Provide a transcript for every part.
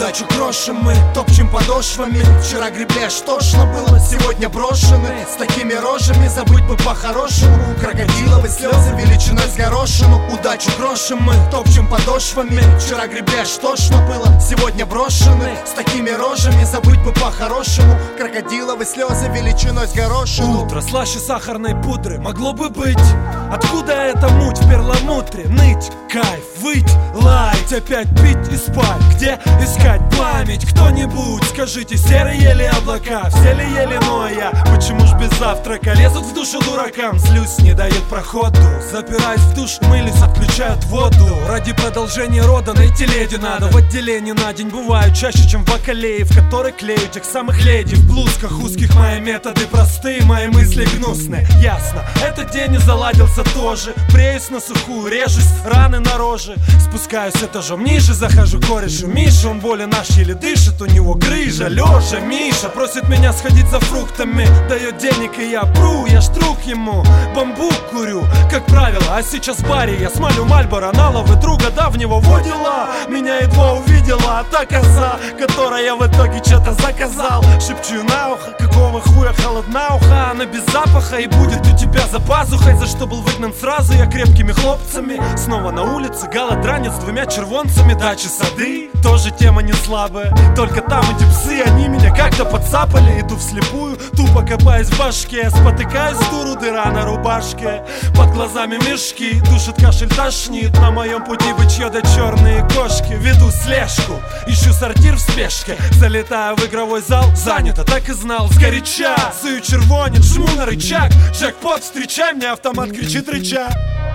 Удачу крошим мы, топчем подошвами. Вчера гребли, аж тошно было, сегодня брошены. С такими рожами забыть бы по-хорошему. Крокодиловые слезы величиной с горошину. Удачу крошим мы, топчем подошвами. Вчера гребли, аж тошно было, сегодня брошены. С такими рожами забыть бы по-хорошему. Крокодиловые слезы величиной с горошину. Утро слаще сахарной пудры могло бы быть. Откуда эта муть в перламутре? Ныть, кайф, выть, лаять, опять пить и спать. Где искать память? Кто-нибудь, скажите, серые ли облака? Все ли ели, но я почему ж без завтрака? Лезут в душу дуракам, злюсь, не дает проходу. Запираюсь в душ, мылись, отключают воду. Ради продолжения рода найти леди надо. В отделении на день бываю чаще, чем в бакалее, в которой клею тех самых леди. В блузках узких мои методы простые, мои мысли гнусные. Ясно, этот день не заладился тоже. Бреюсь на сухую, режусь, раны на роже. Спускаюсь этажом ниже, захожу к корешу Миша. Он более наш еле дышит, у него грыжа. Лёша, Миша просит меня сходить за фруктами. Дает денег и я пру, я ж друг ему. Бамбук курю, как правило. А сейчас в баре я смалю Мальборо на лавы друга давнего водила. Меня едва увидела, а та коза, которая в итоге что-то заказал. Шепчу на ухо, какого хуя холодна уха. Она без запаха и будет у тебя за пазухой. За что был выгнан сразу я крепкими хлопцами. Снова на улице голодранец с двумя червонцами. Дачи, сады, тоже тема не слабая. Только там эти псы, они меня как-то подцапали. Иду вслепую, тупо копаясь в башке. Спотыкаюсь в дуру, дыра на рубашке. Под глазами мешки, душит кашель, тошнит. На моем пути бычье да черные кошки. Веду слежку, ищу сортир в спешке. Залетаю в игровой зал, занято, так и знал. Сгоряча, сую червонец, жму на рычаг. Джекпот, встречай, мне автомат кричит рыча.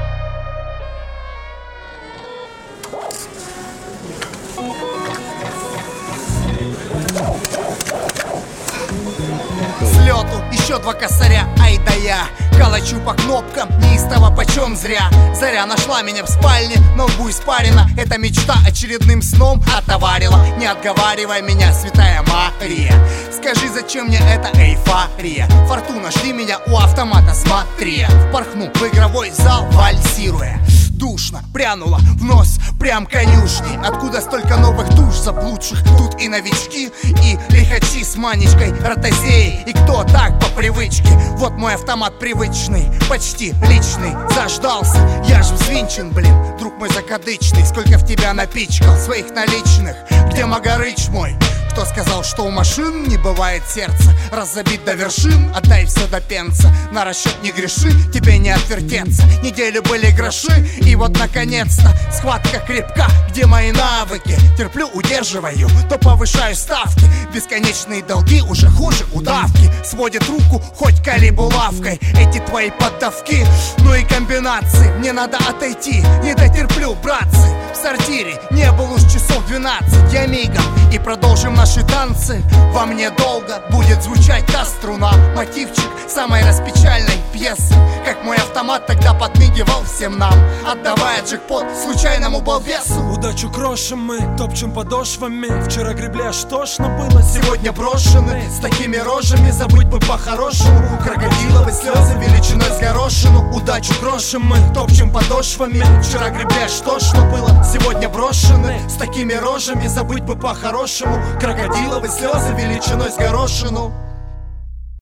Слету, еще два косаря, ай да я калачу по кнопкам, неистово почем зря. Заря нашла меня в спальне, на лбу испарина. Эта мечта очередным сном отоварила. Не отговаривай меня, святая Мария. Скажи, зачем мне эта эйфория? Фортуна, жди меня у автомата, смотри. Впорхну в игровой зал, вальсируя. Душно, прянуло в нос, прям конюшни. Откуда столько новых душ заблудших? Тут и новички, и лихачи с манечкой, ротозеи. И кто так по привычке? Вот мой автомат привычный, почти личный. Заждался, я ж взвинчен, блин. Друг мой закадычный, сколько в тебя напичкал своих наличных. Где Магарыч мой? Кто сказал, что у машин не бывает сердца? Раз забит до вершин, отдай все до пенса. На расчет не греши, тебе не отвертеться. Неделю были гроши, и вот наконец-то схватка крепка. Где мои навыки? Терплю, удерживаю, то повышаю ставки. Бесконечные долги уже хуже удавки. Сводит руку хоть калибулавкой. Эти твои поддавки, ну и комбинации. Мне надо отойти, не дотерплю, братцы. В сортире не было уж часов 12. Я мигом и продолжим наши танцы. Во мне долго будет звучать та струна. Мотивчик самой распечальной пьесы. Как мой автомат тогда подмигивал всем нам, отдавая джекпот случайному балбесу. Удачу крошим мы, топчем подошвами. Вчера гребли, аж тошно было, сегодня брошены. С такими рожами забыть бы по-хорошему. Крокодиловые слезы величиной с горошину. Удачу крошим мы, топчем подошвами. Вчера гребли, аж тошно было, сегодня брошены. С такими рожами забыть бы по-хорошему. Крокодиловые слезы величиной с горошину.